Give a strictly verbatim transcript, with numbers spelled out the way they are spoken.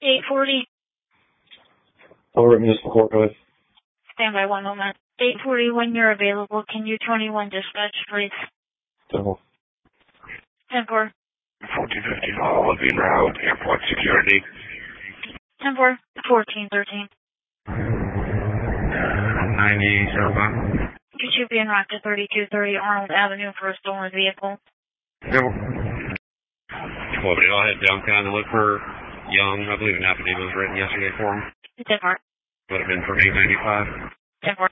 eight forty. Over at Municipal Court, go ahead. Stand by one moment. eight forty, when you're available, can you twenty-one dispatch, please? Temple. ten four. fourteen fifteen, all living route, airport security. ten four. fourteen thirteen. ninety, seven. You should be en route to thirty-two thirty Arnold Avenue for a stolen vehicle. Temple. Well, we all head downtown and look for Young. I believe an affidavit was written yesterday for him. ten four. Would have been from eight ninety-five. ten four.